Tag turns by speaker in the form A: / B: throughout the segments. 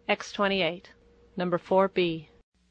A: X28, number 4B.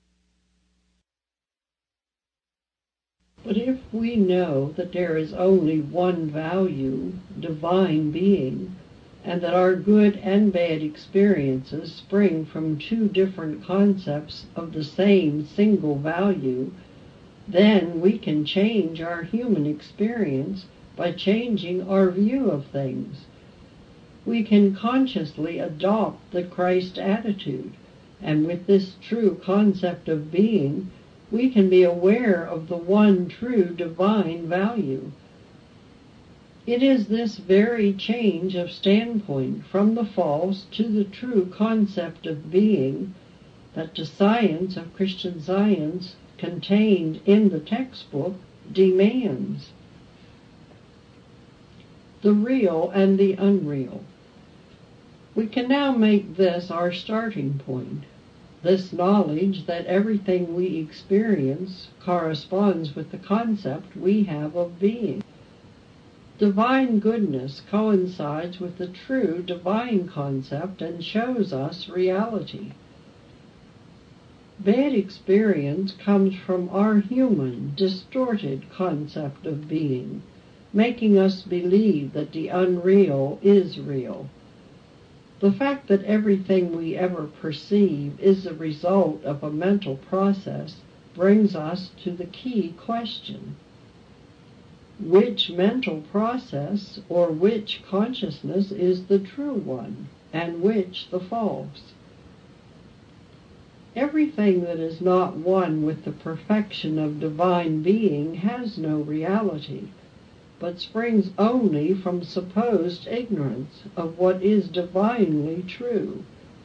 B: But if we know that there is only one value, divine being, and that our good and bad experiences spring from two different concepts of the same single value, then we can change our human experience by changing our view of things. We can consciously adopt the Christ attitude, and with this true concept of being, we can be aware of the one true divine value. It is this very change of standpoint from the false to the true concept of being that the science of Christian Science contained in the textbook demands. The real and the unreal. We can now make this our starting point. This knowledge that everything we experience corresponds with the concept we have of being. Divine goodness coincides with the true divine concept and shows us reality. Bad experience comes from our human, distorted concept of being, making us believe that the unreal is real. The fact that everything we ever perceive is the result of a mental process brings us to the key question. Which mental process or which consciousness is the true one, and which the false? Everything that is not one with the perfection of divine being has no reality, but springs only from supposed ignorance of what is divinely true.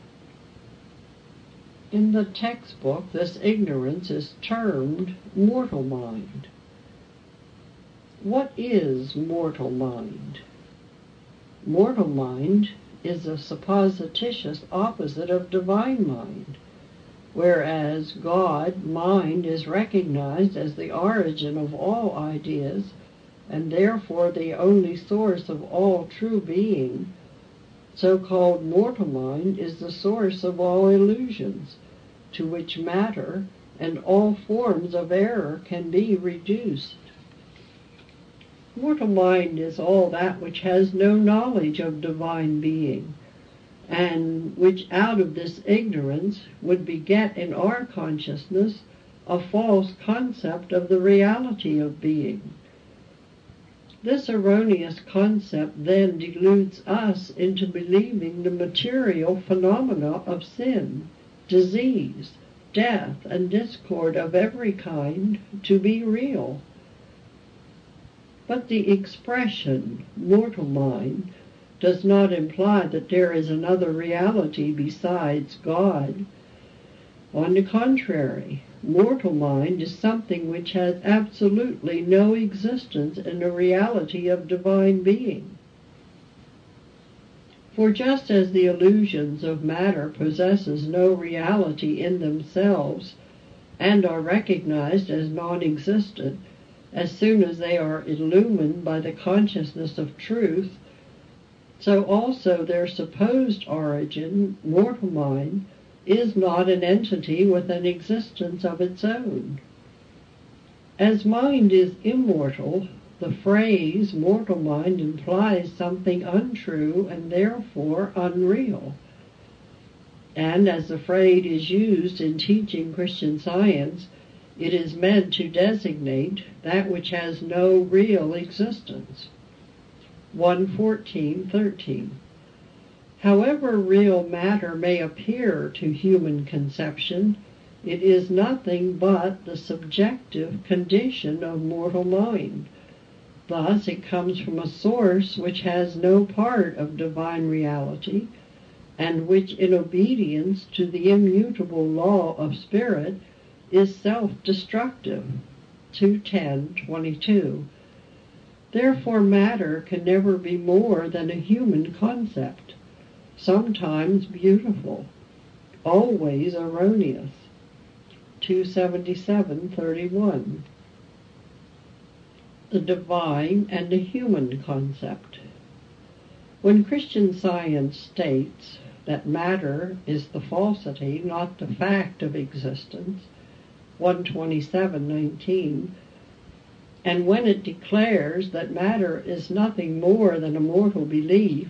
B: In the textbook, this ignorance is termed mortal mind. What is mortal mind? Mortal mind is a supposititious opposite of divine mind, whereas God, mind, is recognized as the origin of all ideas, and therefore the only source of all true being. So-called mortal mind is the source of all illusions, to which matter and all forms of error can be reduced. Mortal mind is all that which has no knowledge of divine being, and which out of this ignorance would beget in our consciousness a false concept of the reality of being. This erroneous concept then deludes us into believing the material phenomena of sin, disease, death, and discord of every kind to be real. But the expression, mortal mind, does not imply that there is another reality besides God. On the contrary, mortal mind is something which has absolutely no existence in the reality of divine being. For just as the illusions of matter possesses no reality in themselves and are recognized as non-existent as soon as they are illumined by the consciousness of truth, so also their supposed origin, mortal mind, is not an entity with an existence of its own. As mind is immortal, the phrase mortal mind implies something untrue and therefore unreal. And as the phrase is used in teaching Christian Science, it is meant to designate that which has no real existence. 1:14-13. However real matter may appear to human conception, it is nothing but the subjective condition of mortal mind. Thus it comes from a source which has no part of divine reality, and which, in obedience to the immutable law of spirit, is self-destructive. 2:10-22. Therefore matter can never be more than a human concept, sometimes beautiful, always erroneous. 277-31. The divine and the human concept. When Christian Science states that matter is the falsity, not the fact of existence, 127:19, and when it declares that matter is nothing more than a mortal belief,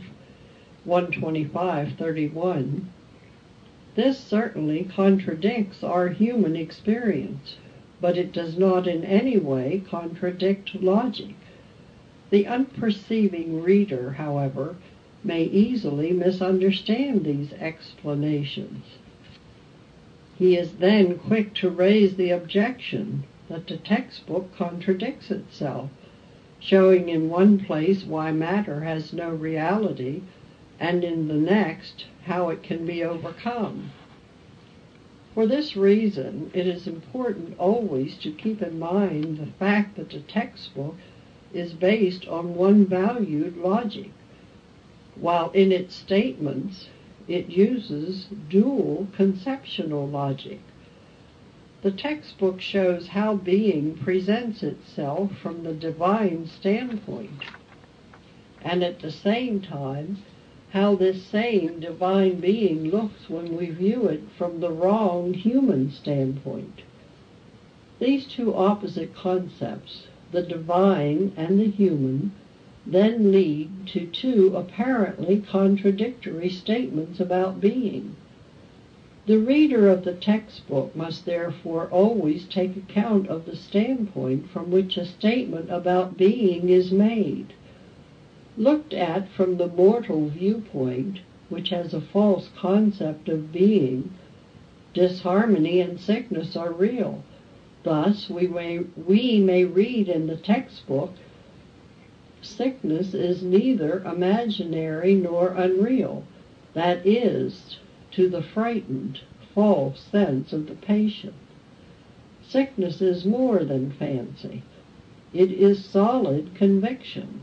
B: 125:31, this certainly contradicts our human experience, but it does not in any way contradict logic. The unperceiving reader, however, may easily misunderstand these explanations. He is then quick to raise the objection that the textbook contradicts itself, showing in one place why matter has no reality, and in the next how it can be overcome. For this reason, it is important always to keep in mind the fact that the textbook is based on one-valued logic, while in its statements it uses dual conceptual logic. The textbook shows how being presents itself from the divine standpoint, and at the same time how this same divine being looks when we view it from the wrong human standpoint. These two opposite concepts, the divine and the human, then lead to two apparently contradictory statements about being. The reader of the textbook must therefore always take account of the standpoint from which a statement about being is made. Looked at from the mortal viewpoint, which has a false concept of being, disharmony and sickness are real. Thus, we may read in the textbook, sickness is neither imaginary nor unreal. That is, to the frightened, false sense of the patient. Sickness is more than fancy. It is solid conviction.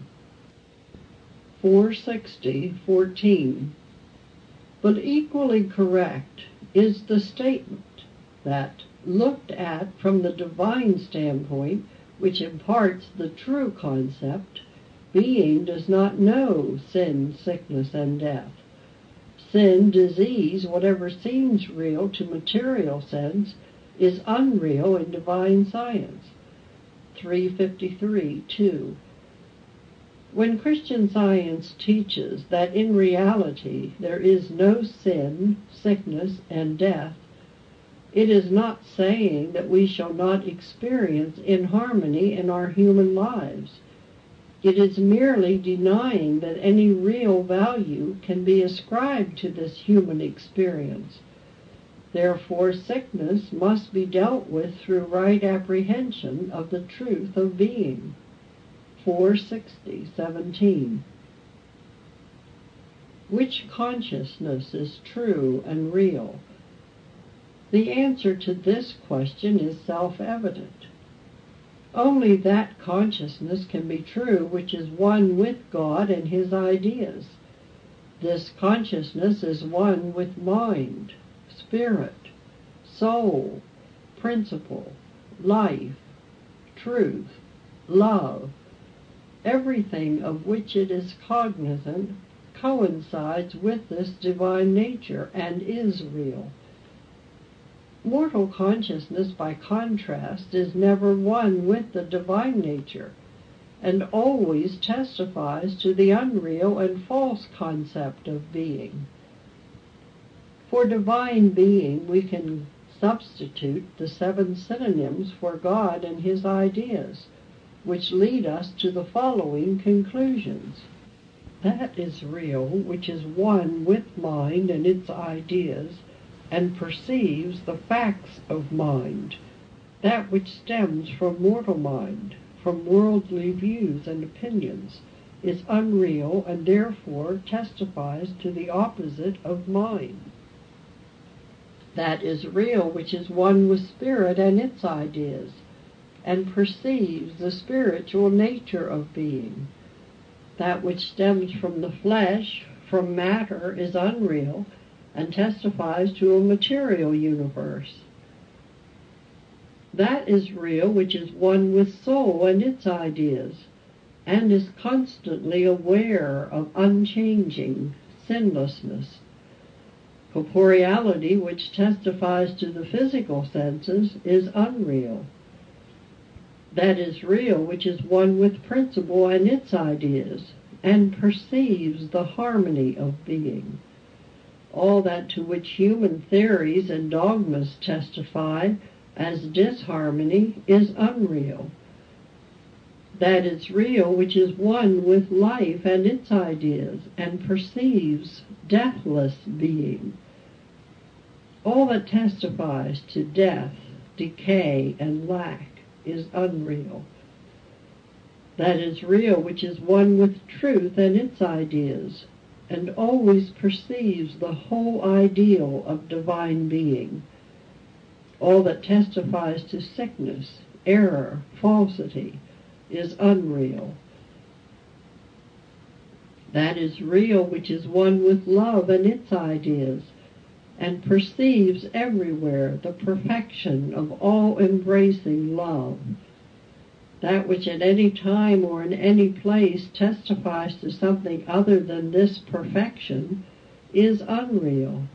B: 460:14. But equally correct is the statement that, looked at from the divine standpoint, which imparts the true concept, being does not know sin, sickness, and death. Sin, disease, whatever seems real to material sense, is unreal in divine science. 353:2. When Christian Science teaches that in reality there is no sin, sickness, and death, it is not saying that we shall not experience inharmony in our human lives. It is merely denying that any real value can be ascribed to this human experience. Therefore, sickness must be dealt with through right apprehension of the truth of being. 460:17. Which consciousness is true and real? The answer to this question is self-evident. Only that consciousness can be true which is one with God and His ideas. This consciousness is one with mind, spirit, soul, principle, life, truth, love. Everything of which it is cognizant coincides with this divine nature and is real. Mortal consciousness, by contrast, is never one with the divine nature, and always testifies to the unreal and false concept of being. For divine being, we can substitute the 7 synonyms for God and His ideas, which lead us to the following conclusions. That is real which is one with mind and its ideas, and perceives the facts of mind. That which stems from mortal mind, from worldly views and opinions, is unreal and therefore testifies to the opposite of mind. That is real which is one with spirit and its ideas, and perceives the spiritual nature of being. That which stems from the flesh, from matter, is unreal, and testifies to a material universe. That is real which is one with soul and its ideas, and is constantly aware of unchanging sinlessness. Corporeality, which testifies to the physical senses, is unreal. That is real which is one with principle and its ideas, and perceives the harmony of being. All that to which human theories and dogmas testify as disharmony is unreal. That is real which is one with life and its ideas, and perceives deathless being. All that testifies to death, decay, and lack is unreal. That is real which is one with truth and its ideas, and always perceives the whole ideal of divine being. All that testifies to sickness, error, falsity, is unreal. That is real which is one with love and its ideas, and perceives everywhere the perfection of all-embracing love. That which at any time or in any place testifies to something other than this perfection is unreal.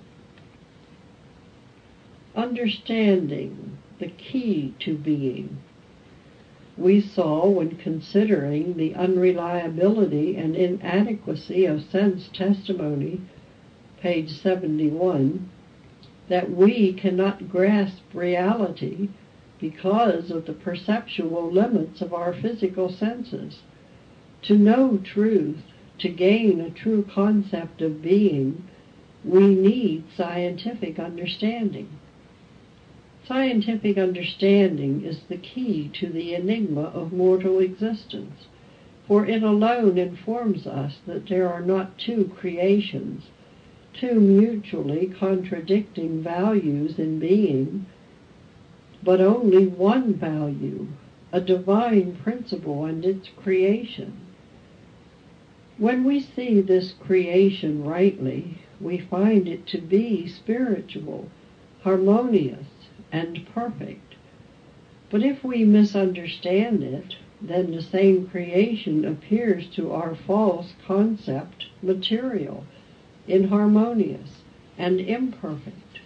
B: Understanding, the key to being. We saw, when considering the unreliability and inadequacy of sense testimony, page 71, that we cannot grasp reality because of the perceptual limits of our physical senses. To know truth, to gain a true concept of being, we need scientific understanding. Scientific understanding is the key to the enigma of mortal existence, for it alone informs us that there are not two creations, two mutually contradicting values in being, but only one value, a divine principle and its creation. When we see this creation rightly, we find it to be spiritual, harmonious, and perfect. But if we misunderstand it, then the same creation appears to our false concept material, inharmonious, and imperfect.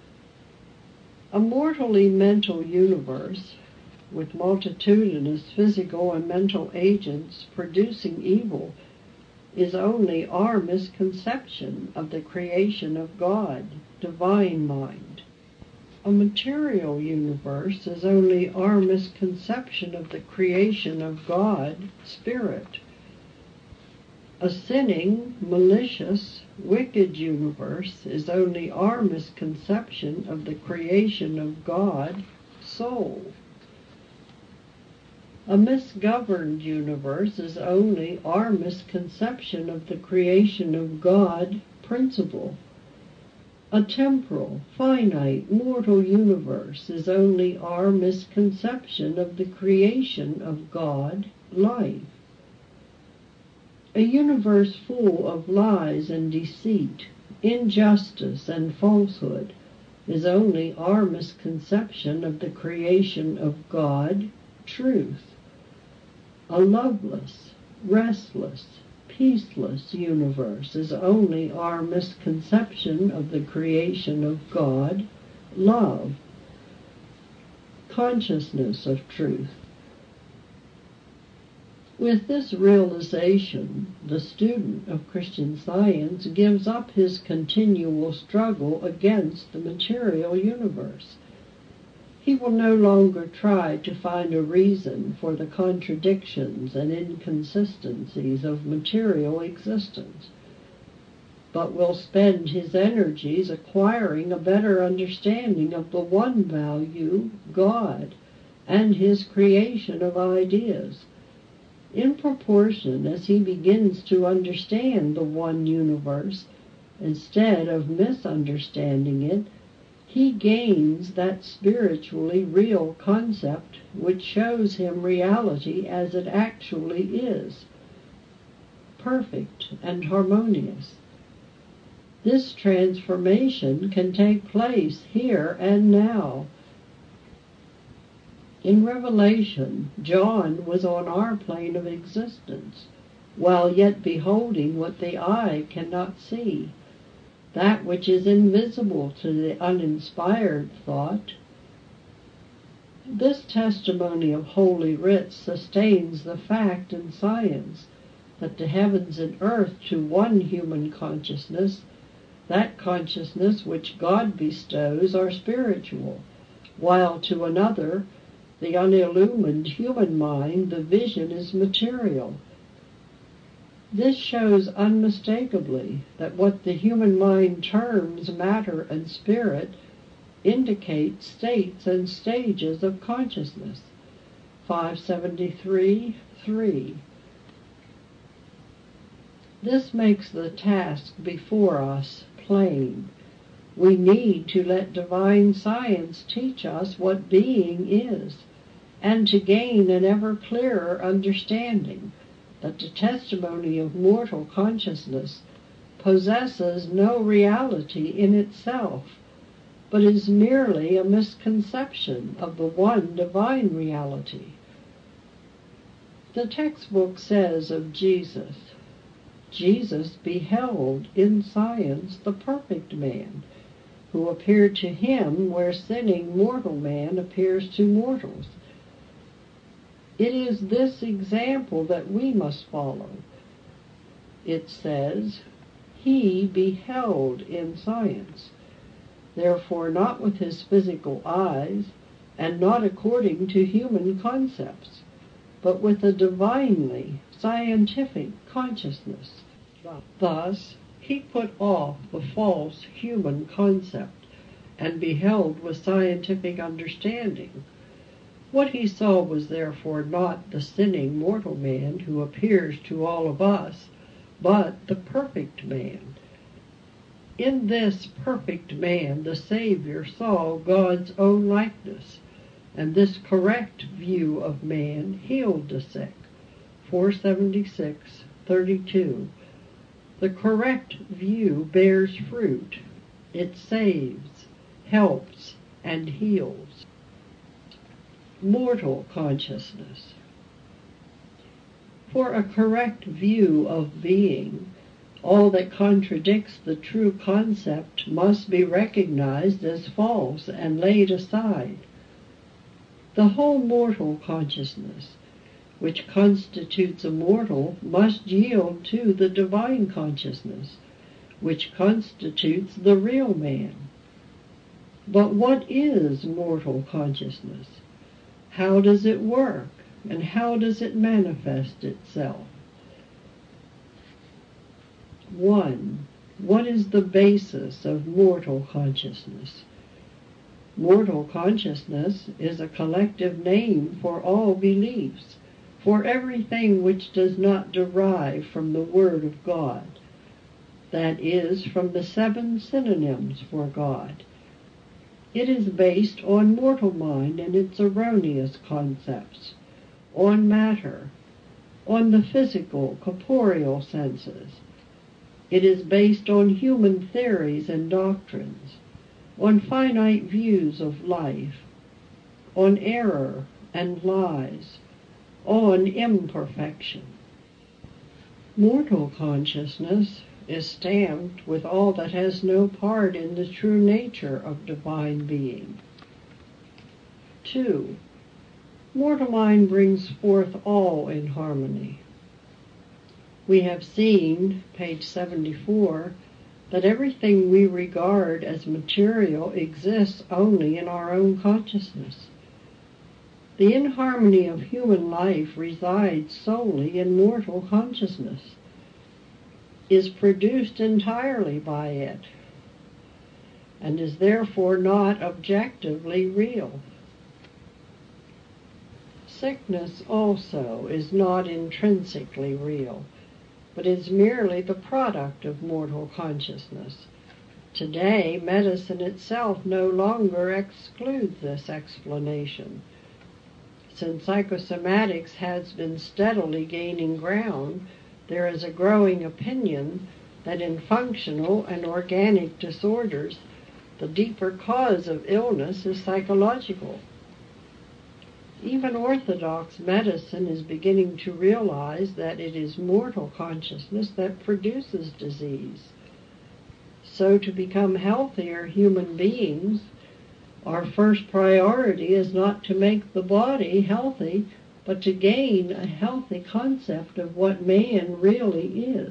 B: A mortally mental universe, with multitudinous physical and mental agents producing evil, is only our misconception of the creation of God, divine mind. A material universe is only our misconception of the creation of God, Spirit. A sinning, malicious, wicked universe is only our misconception of the creation of God, Soul. A misgoverned universe is only our misconception of the creation of God, Principle. A temporal, finite, mortal universe is only our misconception of the creation of God, Life. A universe full of lies and deceit, injustice and falsehood is only our misconception of the creation of God, Truth. A loveless, restless, peaceless universe is only our misconception of the creation of God, Love. Consciousness of truth. With this realization, the student of Christian Science gives up his continual struggle against the material universe. He will no longer try to find a reason for the contradictions and inconsistencies of material existence, but will spend his energies acquiring a better understanding of the one value, God, and his creation of ideas. In proportion as he begins to understand the one universe, instead of misunderstanding it, he gains that spiritually real concept which shows him reality as it actually is, perfect and harmonious. This transformation can take place here and now. In Revelation, John was on our plane of existence, while yet beholding what the eye cannot see. that which is invisible to the uninspired thought. This testimony of Holy Writ sustains the fact in science that the heavens and earth to one human consciousness, that consciousness which God bestows, are spiritual, while to another, the unillumined human mind, the vision is material. This shows unmistakably that what the human mind terms matter and spirit indicate states and stages of consciousness. 573:3. This makes the task before us plain. We need to let divine science teach us what being is, and to gain an ever clearer understanding that the testimony of mortal consciousness possesses no reality in itself, but is merely a misconception of the one divine reality. The textbook says of Jesus, Jesus beheld in science the perfect man, who appeared to him where sinning mortal man appears to mortals. It is this example that we must follow. It says, he beheld in science, therefore not with his physical eyes, and not according to human concepts, but with a divinely scientific consciousness. Thus, he put off the false human concept and beheld with scientific understanding. What he saw was therefore not the sinning mortal man who appears to all of us, but the perfect man. In this perfect man, the Savior saw God's own likeness, and this correct view of man healed the sick. 476:32. The correct view bears fruit. It saves, helps, and heals. Mortal consciousness. For a correct view of being, all that contradicts the true concept must be recognized as false and laid aside. The whole mortal consciousness, which constitutes a mortal, must yield to the divine consciousness, which constitutes the real man. But what is mortal consciousness? How does it work, and how does it manifest itself? 1. What is the basis of mortal consciousness? Mortal consciousness is a collective name for all beliefs, for everything which does not derive from the Word of God, that is, from the 7 synonyms for God. It is based on mortal mind and its erroneous concepts, on matter, on the physical, corporeal senses. It is based on human theories and doctrines, on finite views of life, on error and lies, on imperfection. Mortal consciousness is stamped with all that has no part in the true nature of divine being. 2. Mortal mind brings forth all in harmony. We have seen, page 74, that everything we regard as material exists only in our own consciousness. The inharmony of human life resides solely in mortal consciousness, is produced entirely by it, and is therefore not objectively real. Sickness also is not intrinsically real, but is merely the product of mortal consciousness. Today, medicine itself no longer excludes this explanation. Since psychosomatics has been steadily gaining ground, there is a growing opinion that in functional and organic disorders, the deeper cause of illness is psychological. Even orthodox medicine is beginning to realize that it is mortal consciousness that produces disease. So to become healthier human beings, our first priority is not to make the body healthy, but to gain a healthy concept of what man really is.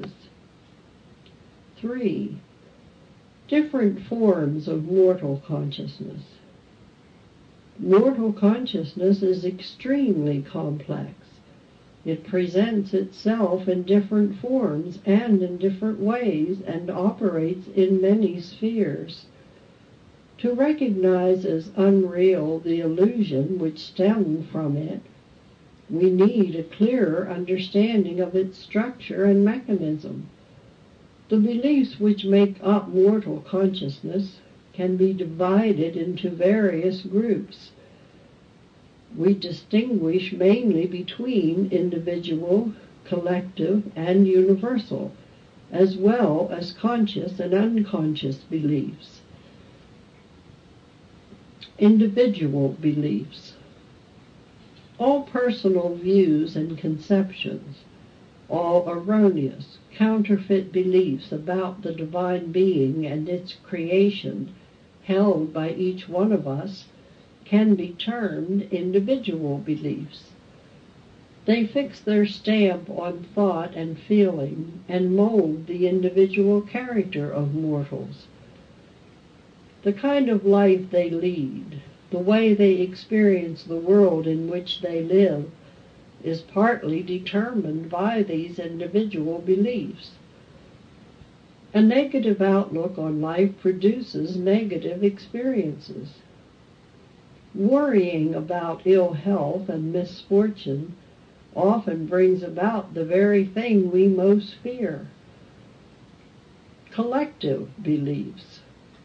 B: 3. Different forms of mortal consciousness. Mortal consciousness is extremely complex. It presents itself in different forms and in different ways and operates in many spheres. To recognize as unreal the illusion which stems from it, we need a clearer understanding of its structure and mechanism. The beliefs which make up mortal consciousness can be divided into various groups. We distinguish mainly between individual, collective, and universal, as well as conscious and unconscious beliefs. Individual beliefs. All personal views and conceptions, all erroneous, counterfeit beliefs about the divine being and its creation held by each one of us can be termed individual beliefs. They fix their stamp on thought and feeling and mold the individual character of mortals. The kind of life they lead, the way they experience the world in which they live, is partly determined by these individual beliefs. A negative outlook on life produces negative experiences. Worrying about ill health and misfortune often brings about the very thing we most fear. Collective beliefs.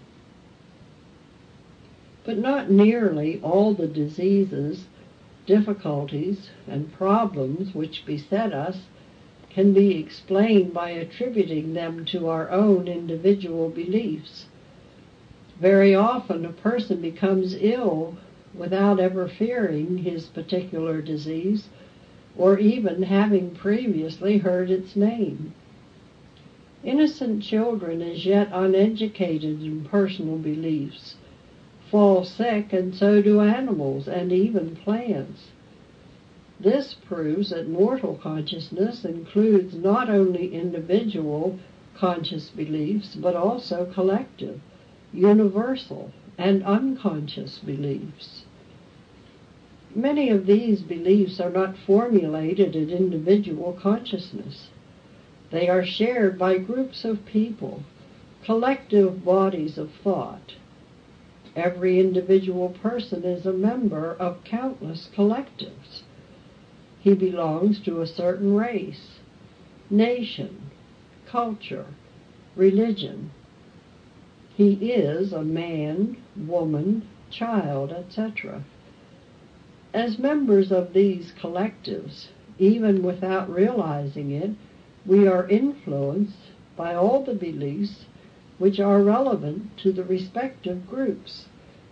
B: But not nearly all the diseases, difficulties, and problems which beset us can be explained by attributing them to our own individual beliefs. Very often a person becomes ill without ever fearing his particular disease or even having previously heard its name. Innocent children, as yet uneducated in personal beliefs, fall sick, and so do animals and even plants. This proves that mortal consciousness includes not only individual conscious beliefs, but also collective, universal, and unconscious beliefs. Many of these beliefs are not formulated in individual consciousness. They are shared by groups of people, collective bodies of thought. Every individual person is a member of countless collectives. He belongs to a certain race, nation, culture, religion. He is a man, woman, child, etc. As members of these collectives, even without realizing it, we are influenced by all the beliefs which are relevant to the respective groups.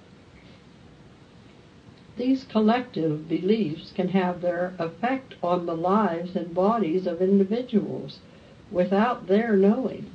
B: These collective beliefs can have their effect on the lives and bodies of individuals without their knowing.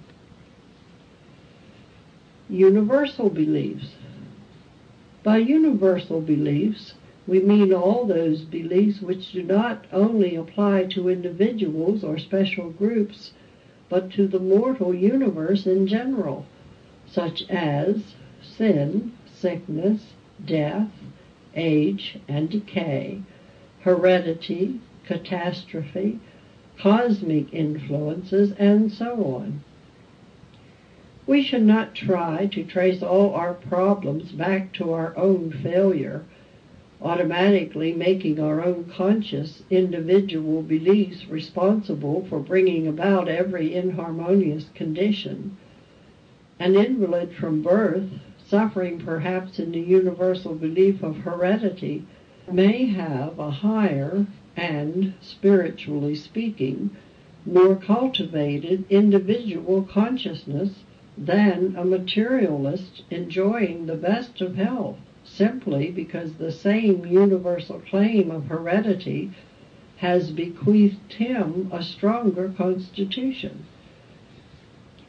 B: Universal beliefs. By universal beliefs, we mean all those beliefs which do not only apply to individuals or special groups, but to the mortal universe in general, such as sin, sickness, death, age and decay, heredity, catastrophe, cosmic influences, and so on. We should not try to trace all our problems back to our own failure, automatically making our own conscious individual beliefs responsible for bringing about every inharmonious condition. An invalid from birth, suffering perhaps in the universal belief of heredity, may have a higher and, spiritually speaking, more cultivated individual consciousness than a materialist enjoying the best of health, simply because the same universal claim of heredity has bequeathed him a stronger constitution.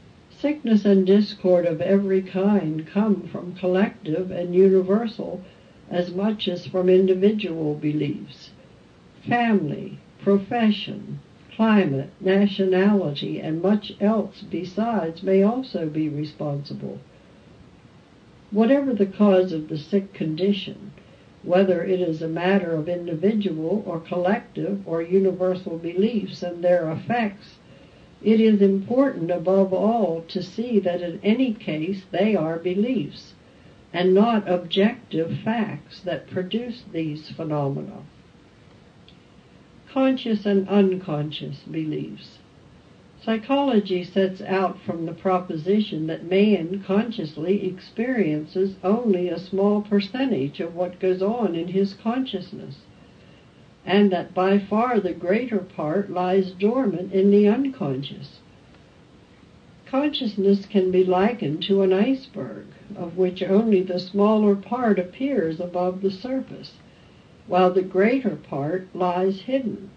B: Sickness and discord of every kind come from collective and universal as much as from individual beliefs. Family, profession, climate, nationality, and much else besides may also be responsible. Whatever the cause of the sick condition, whether it is a matter of individual or collective or universal beliefs and their effects, it is important above all to see that in any case they are beliefs, and not objective facts that produce these phenomena. Conscious and unconscious beliefs. Psychology sets out from the proposition that man consciously experiences only a small percentage of what goes on in his consciousness, and that by far the greater part lies dormant in the unconscious. Consciousness can be likened to an iceberg, of which only the smaller part appears above the surface, while the greater part lies hidden,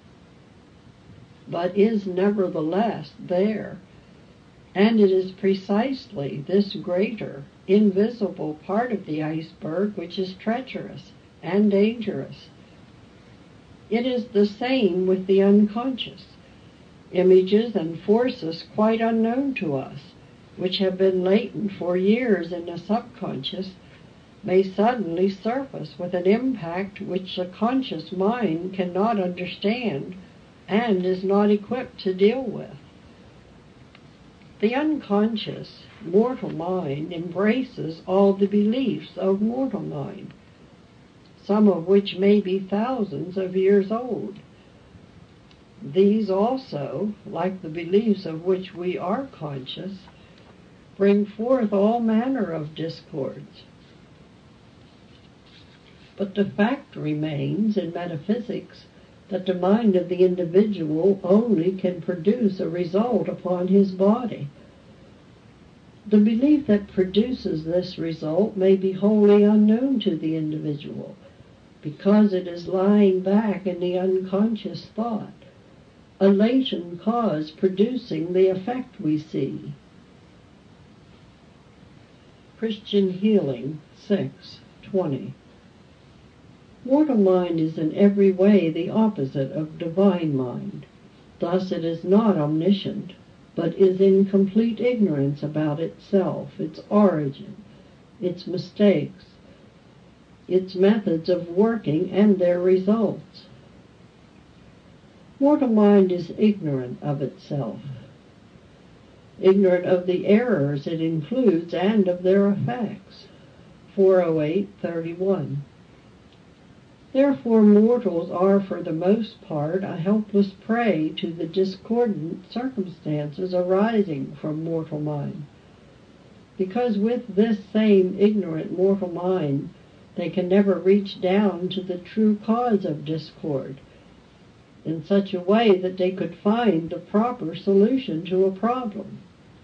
B: but is nevertheless there. And it is precisely this greater, invisible part of the iceberg which is treacherous and dangerous. It is the same with the unconscious. Images and forces quite unknown to us, which have been latent for years in the subconscious, may suddenly surface with an impact which the conscious mind cannot understand and is not equipped to deal with. The unconscious, mortal mind embraces all the beliefs of mortal mind, some of which may be thousands of years old. These also, like the beliefs of which we are conscious, bring forth all manner of discords. But the fact remains in metaphysics that the mind of the individual only can produce a result upon his body. The belief that produces this result may be wholly unknown to the individual, because it is lying back in the unconscious thought, a latent cause producing the effect we see. Christian Healing 6:20. Mortal mind is in every way the opposite of divine mind. Thus it is not omniscient, but is in complete ignorance about itself, its origin, its mistakes, its methods of working, and their results. Mortal mind is ignorant of itself, ignorant of the errors it includes and of their effects. 408:31. Therefore mortals are for the most part a helpless prey to the discordant circumstances arising from mortal mind, because with this same ignorant mortal mind they can never reach down to the true cause of discord in such a way that they could find the proper solution to a problem.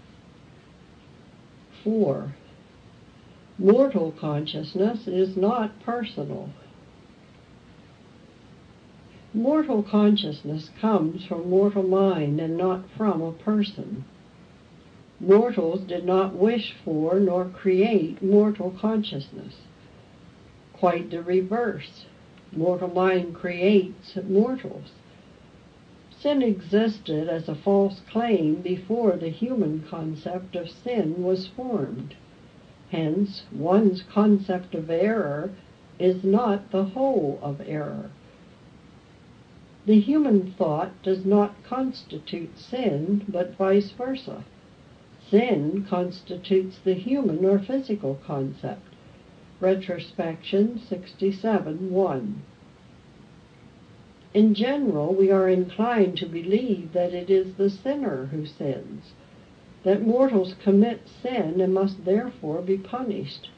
B: 4. Mortal consciousness is not personal. Mortal consciousness comes from mortal mind and not from a person. Mortals did not wish for nor create mortal consciousness. Quite the reverse. Mortal mind creates mortals. Sin existed as a false claim before the human concept of sin was formed. Hence, one's concept of error is not the whole of error. The human thought does not constitute sin, but vice versa. Sin constitutes the human or physical concept. Retrospection 67:1. In general, we are inclined to believe that it is the sinner who sins, that mortals commit sin and must therefore be punished.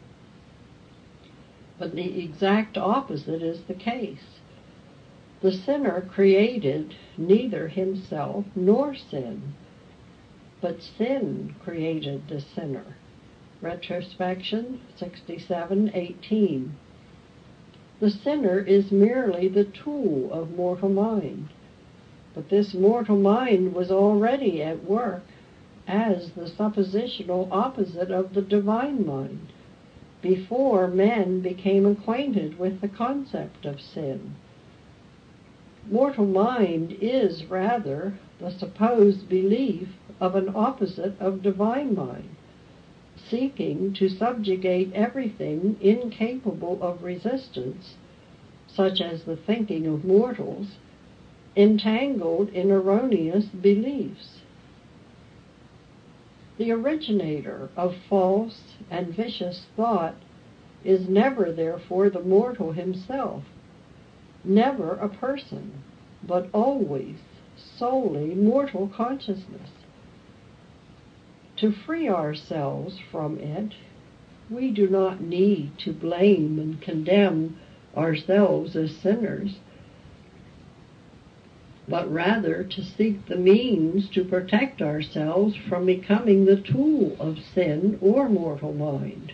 B: But the exact opposite is the case. The sinner created neither himself nor sin, but sin created the sinner. Retrospection 67:18. The sinner is merely the tool of mortal mind, but this mortal mind was already at work, as the suppositional opposite of the divine mind, before men became acquainted with the concept of sin. Mortal mind is rather the supposed belief of an opposite of divine mind, seeking to subjugate everything incapable of resistance, such as the thinking of mortals, entangled in erroneous beliefs. The originator of false and vicious thought is never, therefore, the mortal himself, never a person, but always solely mortal consciousness. To free ourselves from it, we do not need to blame and condemn ourselves as sinners, but rather to seek the means to protect ourselves from becoming the tool of sin or mortal mind.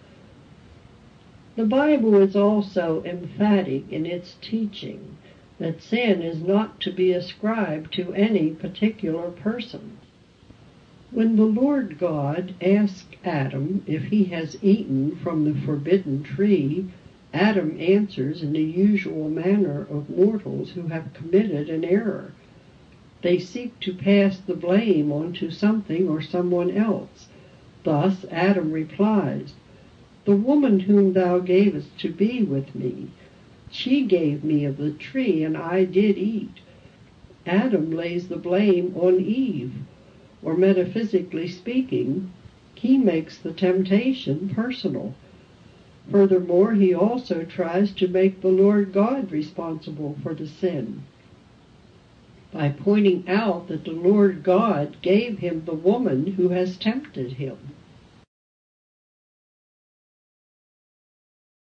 B: The Bible is also emphatic in its teaching that sin is not to be ascribed to any particular person. When the Lord God asked Adam if he has eaten from the forbidden tree, Adam answers in the usual manner of mortals who have committed an error. They seek to pass the blame onto something or someone else. Thus Adam replies, "The woman whom thou gavest to be with me, she gave me of the tree, and I did eat." Adam lays the blame on Eve, or metaphysically speaking, he makes the temptation personal. Furthermore, he also tries to make the Lord God responsible for the sin by pointing out that the Lord God gave him the woman who has tempted him.